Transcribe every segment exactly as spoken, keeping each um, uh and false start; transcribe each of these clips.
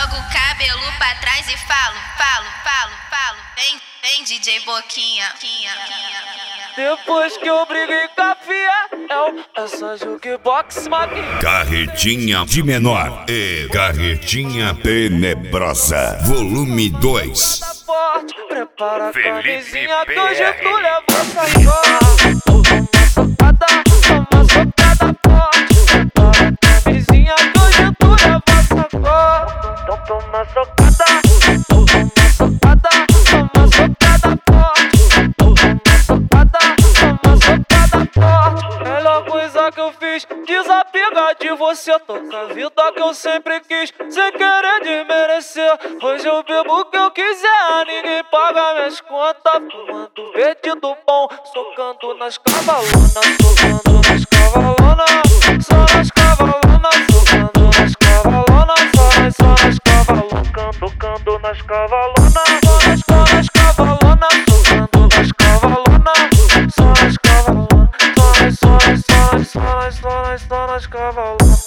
Jogo o cabelo pra trás e falo, falo, falo, falo. Vem, vem D J Boquinha. Depois que eu briguei com a Fiel, essa jukebox maquinha. Carretinha de menor e Carretinha tenebrosa, volume dois. Forte, prepara a Felipe camisinha que P R. hoje tu leva sacola. Toma socada, toma socada forte. Prepara a camisinha que hoje tu leva sacola. Então toma socada, toma socada, toma socada forte. Toma socada, toma socada forte. Melhor coisa que eu fiz, desapegar de você. Toca a vida que eu sempre quis, sem querer desmerecer. Hoje eu bebo o que eu quiser, ninguém paga minhas contas. Fumando verde do bom, socando nas cavalonas. Socando nas cavalonas, só nas cavalonas. Socando nas cavalonas, só nas, só nas cavalonas. Tocando nas cavalonas, só nas, só nas cavalonas. Socando nas cavalonas, só nas cavalonas. Só nas, só nas, só nas, só nas, só nas, só nas cavalonas.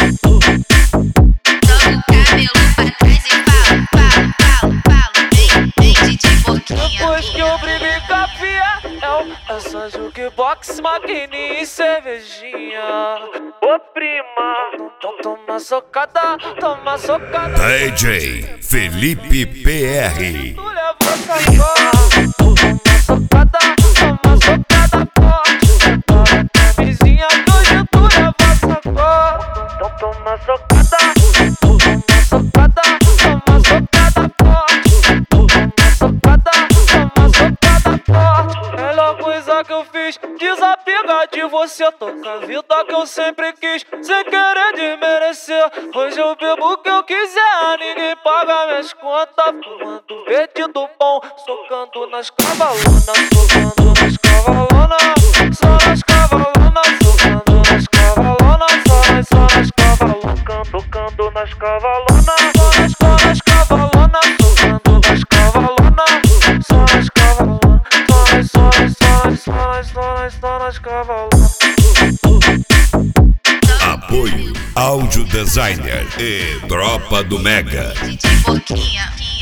Jogo o cabelo pra trás e falo, falo, falo, falo. Vem, vem D J Boquinha. Depois que eu briguei com a Fiel, essa jukebox, maquininha e cervejinha. Ô prima, então toma socada, toma socada. D J Felipe P R. Tu leva sacola, toma socada, toma socada forte. Prepara a camisinha que hoje tu leva sacola. Então toma socada, toma socada, toma socada forte. Toma socada, toma socada forte. Melhor coisa que eu fiz, desapegar de você. Toca a vida que eu sempre quis, sem querer desmerecer. Hoje eu bebo o que eu quiser, ninguém paga minhas contas. Fumando verde do bom, socando nas cavalonas. Socando nas cavalonas, só nas cavalonas. Socando nas cavalonas, só nas, só nas cavalonas. Tocando nas cavalonas, só nas, só nas cavalonas. Tocando nas cavalonas, só nas cavalonas. Só nas, só nas, só nas, só nas, só nas, só nas cavalonas. Apoio Áudio Designer e Tropa do Mega. D J Boquinha.